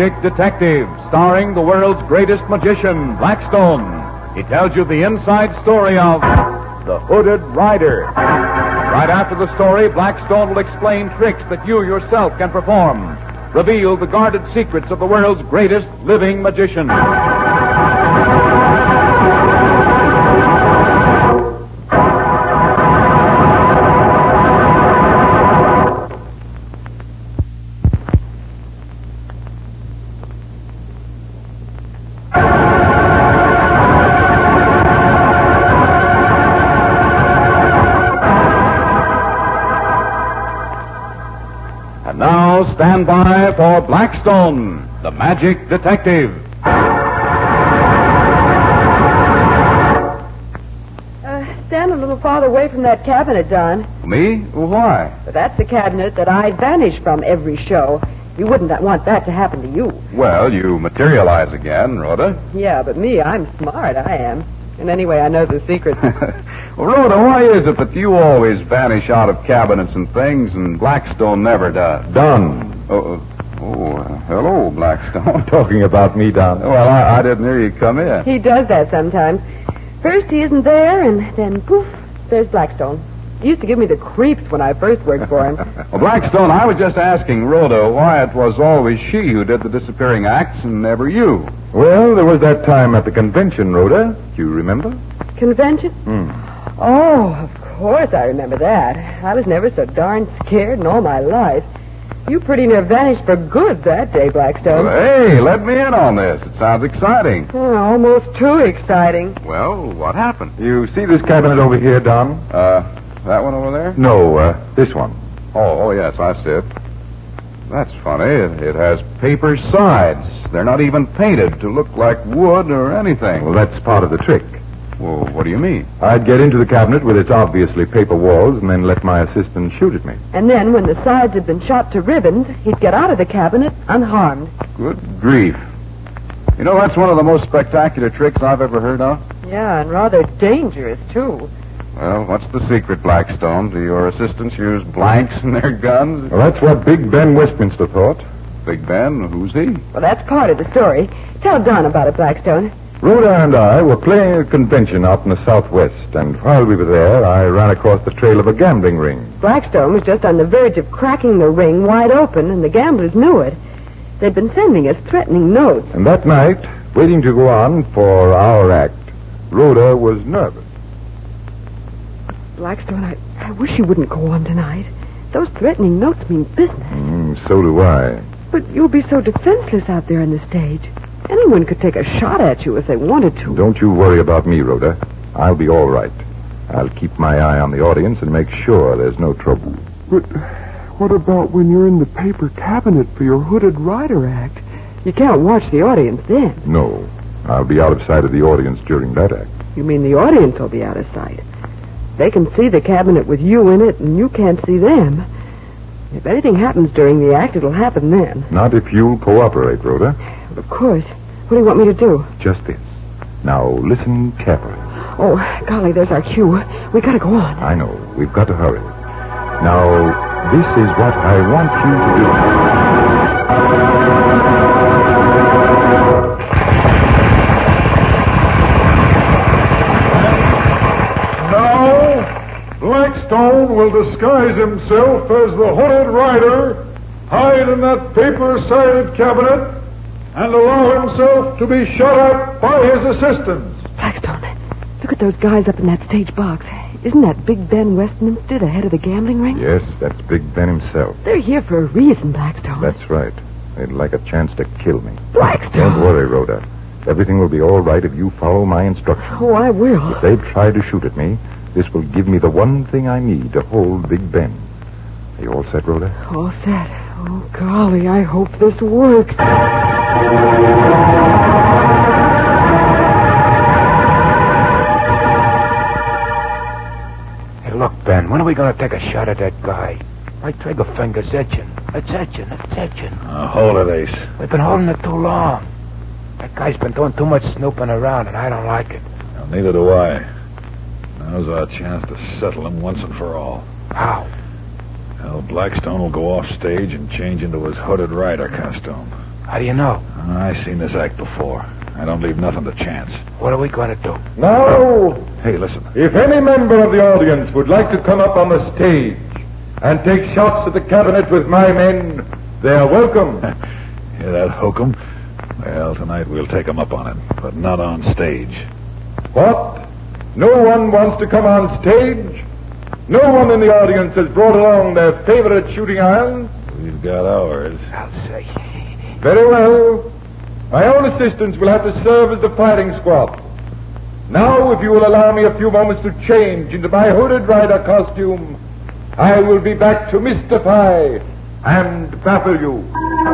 Magic Detective, starring the world's greatest magician, Blackstone. He tells you the inside story of the Hooded Rider. Right after the story, Blackstone will explain tricks that you yourself can perform. Reveal the guarded secrets of the world's greatest living magician. And now, stand by for Blackstone, the Magic Detective. Stand a little farther away from that cabinet, Don. Me? Why? But that's the cabinet that I vanish from every show. You wouldn't want that to happen to you. Well, you materialize again, Rhoda. Yeah, but me, I'm smart, I am. And anyway, I know the secret. Well, Rhoda, why is it that you always vanish out of cabinets and things and Blackstone never does? Don. Hello, Blackstone. Talking about me, Don. Well, I didn't hear you come in. He does that sometimes. First he isn't there, and then poof, there's Blackstone. He used to give me the creeps when I first worked for him. Well, Blackstone, I was just asking Rhoda why it was always she who did the disappearing acts and never you. Well, there was that time at the convention, Rhoda. Do you remember? Convention? Oh, of course I remember that. I was never so darn scared in all my life. You pretty near vanished for good that day, Blackstone. Well, hey, let me in on this. It sounds exciting. Oh, almost too exciting. Well, what happened? You see this cabinet over here, Don? That one over there? No, this one. Oh, yes, I see it. That's funny. It has paper sides. They're not even painted to look like wood or anything. Well, that's part of the trick. Well, what do you mean? I'd get into the cabinet with its obviously paper walls and then let my assistant shoot at me. And then, when the sides had been shot to ribbons, he'd get out of the cabinet unharmed. Good grief. You know, that's one of the most spectacular tricks I've ever heard of. Yeah, and rather dangerous, too. Well, what's the secret, Blackstone? Do your assistants use blanks in their guns? Well, that's what Big Ben Westminster thought. Big Ben? Who's he? Well, that's part of the story. Tell Don about it, Blackstone. Rhoda and I were playing a convention out in the Southwest, and while we were there, I ran across the trail of a gambling ring. Blackstone was just on the verge of cracking the ring wide open, and the gamblers knew it. They'd been sending us threatening notes. And that night, waiting to go on for our act, Rhoda was nervous. Blackstone, I wish you wouldn't go on tonight. Those threatening notes mean business. So do I. But you'll be so defenseless out there on the stage. Anyone could take a shot at you if they wanted to. Don't you worry about me, Rhoda. I'll be all right. I'll keep my eye on the audience and make sure there's no trouble. But what about when you're in the paper cabinet for your Hooded Rider act? You can't watch the audience then. No, I'll be out of sight of the audience during that act. You mean the audience will be out of sight? They can see the cabinet with you in it, and you can't see them. If anything happens during the act, it'll happen then. Not if you'll cooperate, Rhoda. Of course. What do you want me to do? Just this. Now, listen carefully. Oh, golly, there's our cue. We gotta go on. I know. We've got to hurry. Now, this is what I want you Now, Blackstone will disguise himself as the Hooded Rider, hide in that paper-sided cabinet, and allow himself to be shot at by his assistants. Blackstone, look at those guys up in that stage box. Isn't that Big Ben Westminster, the head of the gambling ring? Yes, that's Big Ben himself. They're here for a reason, Blackstone. That's right. They'd like a chance to kill me. Blackstone! Don't worry, Rhoda. Everything will be all right if you follow my instructions. Oh, I will. If they try to shoot at me, this will give me the one thing I need to hold Big Ben. Are you all set, Rhoda? All set. Oh, golly, I hope this works. Hey, look, Ben, when are we going to take a shot at that guy? My trigger finger's itching. It's itching. Hold it, Ace. We've been holding it too long. That guy's been doing too much snooping around, and I don't like it. Well, neither do I. Now's our chance to settle him once and for all. How? Well, Blackstone will go off stage and change into his Hooded Rider costume. How do you know? I seen this act before. I don't leave nothing to chance. What are we going to do? Now, Hey, listen. if any member of the audience would like to come up on the stage and take shots at the cabinet with my men, they are welcome. Hear that, hokum? Well, tonight we'll take 'em up on it, but not on stage. What? No one wants to come on stage? No one in the audience has brought along their favorite shooting irons? We've got ours. I'll say. Very well. My own assistants will have to serve as the fighting squad. Now, if you will allow me a few moments to change into my hooded rider costume, I will be back to mystify and baffle you.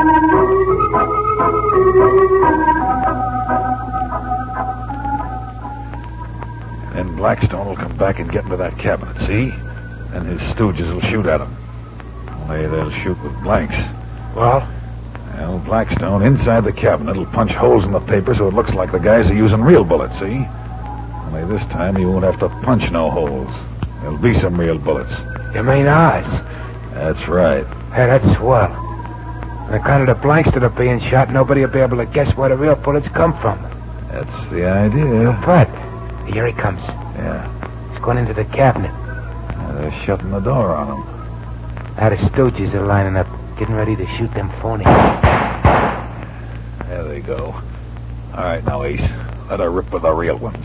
Then Blackstone will come back and get into that cabinet, see? Then his stooges will shoot at him. Only they'll shoot with blanks. Well? Well, Blackstone, inside the cabinet, will punch holes in the paper so it looks like the guys are using real bullets, see? Only this time he won't have to punch no holes. There'll be some real bullets. You mean ours? That's right. Hey, that's swell. On account of the blanks that are being shot, nobody will be able to guess where the real bullets come from. That's the idea. But, here he comes. Yeah. He's going into the cabinet. They're shutting the door on him. Now the stooges are lining up, getting ready to shoot them phonies. There they go. All right, now, Ace. Let her rip with the real ones.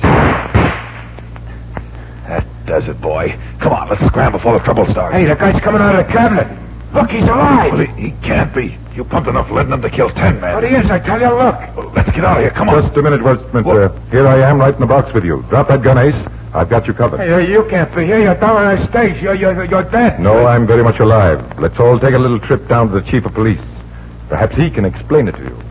That does it, boy. Come on, let's scram before the trouble starts. Hey, the guy's coming out of the cabinet. Look, he's alive. Well, he can't be. You pumped enough lead in him to kill 10 men. But he is, I tell you, look. Well, let's get out of here. Come on. Just a minute, Westminster. Here I am, right in the box with you. Drop that gun, Ace. I've got you covered. Hey, you can't be here. You're down on the stage. You're dead. No, I'm very much alive. Let's all take a little trip down to the chief of police. Perhaps he can explain it to you.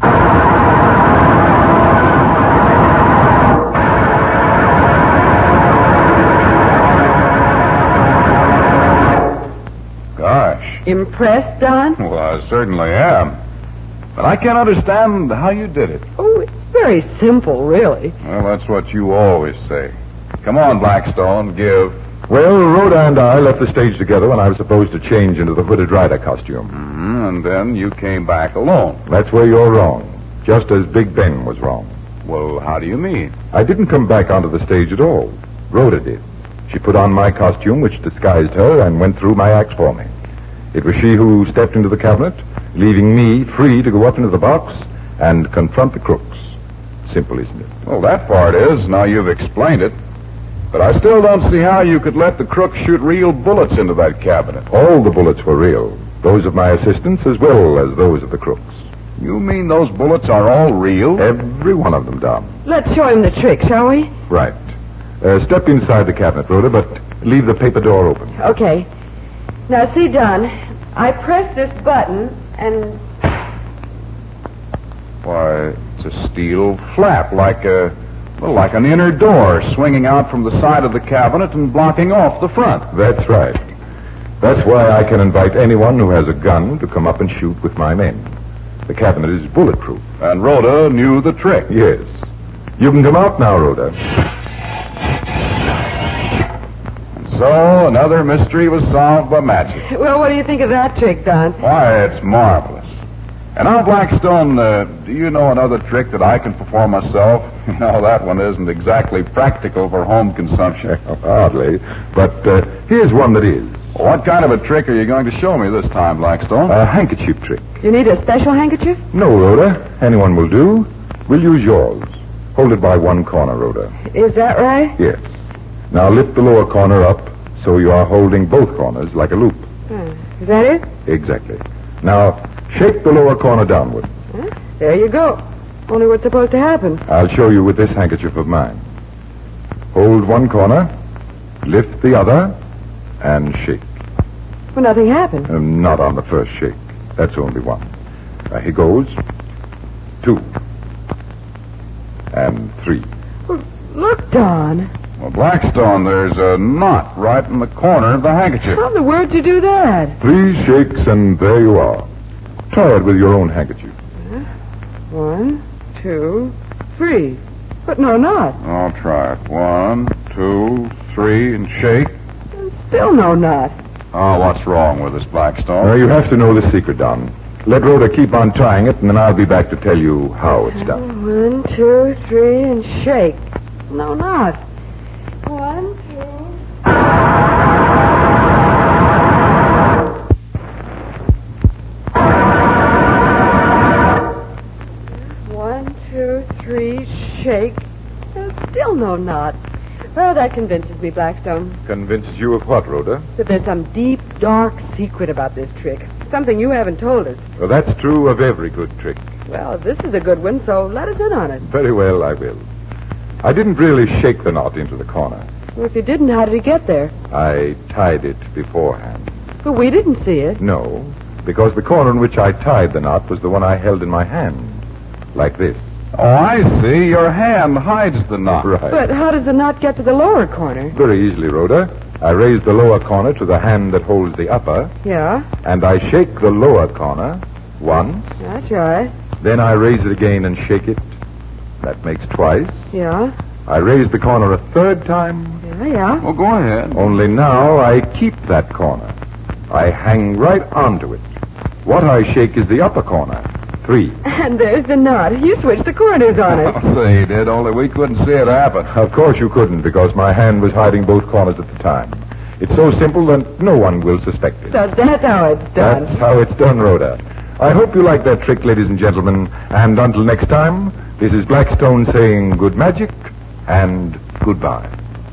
Gosh. Impressed, Don? Well, I certainly am. But I can't understand how you did it. Oh, it's very simple, really. Well, that's what you always say. Come on, Blackstone, give. Well, Rhoda and I left the stage together when I was supposed to change into the hooded rider costume. Mm-hmm, and then you came back alone. That's where you're wrong. Just as Big Ben was wrong. Well, how do you mean? I didn't come back onto the stage at all. Rhoda did. She put on my costume, which disguised her, and went through my acts for me. It was she who stepped into the cabinet, leaving me free to go up into the box and confront the crooks. Simple, isn't it? Well, that part is. Now you've explained it. But I still don't see how you could let the crooks shoot real bullets into that cabinet. All the bullets were real. Those of my assistants as well as those of the crooks. You mean those bullets are all real? Every one of them, Don. Let's show him the trick, shall we? Right. Step inside the cabinet, Rhoda, but leave the paper door open. Okay. Now, see, Don, I press this button, and... Why, it's a steel flap, like an inner door swinging out from the side of the cabinet and blocking off the front. That's right. That's why I can invite anyone who has a gun to come up and shoot with my men. The cabinet is bulletproof. And Rhoda knew the trick. Yes. You can come out now, Rhoda. So, another mystery was solved by magic. Well, what do you think of that trick, Don? Why, it's marvelous. And now, Blackstone, do you know another trick that I can perform myself? You know, that one isn't exactly practical for home consumption. Hardly. But here's one that is. Well, what kind of a trick are you going to show me this time, Blackstone? A handkerchief trick. You need a special handkerchief? No, Rhoda. Anyone will do. We'll use yours. Hold it by one corner, Rhoda. Is that right? Yes. Now lift the lower corner up so you are holding both corners like a loop. Is that it? Exactly. Now, shake the lower corner downward. There you go. Only what's supposed to happen? I'll show you with this handkerchief of mine. Hold one corner, lift the other, and shake. Well, nothing happened. Not on the first shake. That's only one. Here goes. 2. And 3. Well, look, Don. Well, Blackstone, there's a knot right in the corner of the handkerchief. How in the world did you do that? 3 shakes, and there you are. Try it with your own handkerchief. 1, 2, 3. But no knot. I'll try it. 1, 2, 3, and shake. Still no knot. Oh, what's wrong with this, Blackstone? You have to know the secret, Don. Let Rhoda keep on trying it, and then I'll be back to tell you how it's done. 1, 2, 3, and shake. No, not. 1, 2. 1, 2, 3, shake. There's still no knot. Well, that convinces me, Blackstone. Convinces you of what, Rhoda? That there's some deep, dark secret about this trick. Something you haven't told us. Well, that's true of every good trick. Well, this is a good one, so let us in on it. Very well, I will. I didn't really shake the knot into the corner. Well, if you didn't, how did it get there? I tied it beforehand. But we didn't see it. No, because the corner in which I tied the knot was the one I held in my hand. Like this. Oh, I see. Your hand hides the knot. Right. But how does the knot get to the lower corner? Very easily, Rhoda. I raise the lower corner to the hand that holds the upper, Yeah, and I shake the lower corner once. that's right. Then I raise it again and shake it. That makes twice. Yeah, I raise the corner a third time. yeah. Well, go ahead. Only now I keep that corner. I hang right onto it. What I shake is the upper corner. 3. And there's the knot. You switched the corners on it. I'll say, Dad, only we couldn't see it happen. Of course you couldn't, because my hand was hiding both corners at the time. It's so simple that no one will suspect it. So that's how it's done. That's how it's done, Rhoda. I hope you like that trick, ladies and gentlemen. And until next time, this is Blackstone saying good magic and goodbye.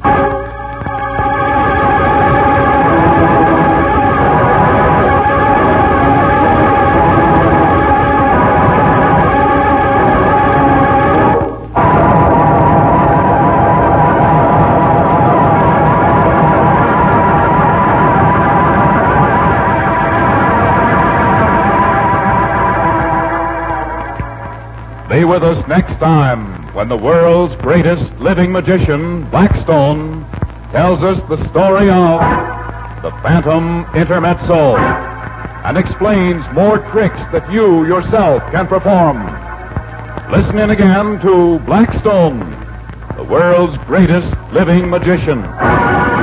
Be with us next time when the world's greatest living magician, Blackstone, tells us the story of the Phantom Intermezzo and explains more tricks that you yourself can perform. Listen in again to Blackstone, the world's greatest living magician.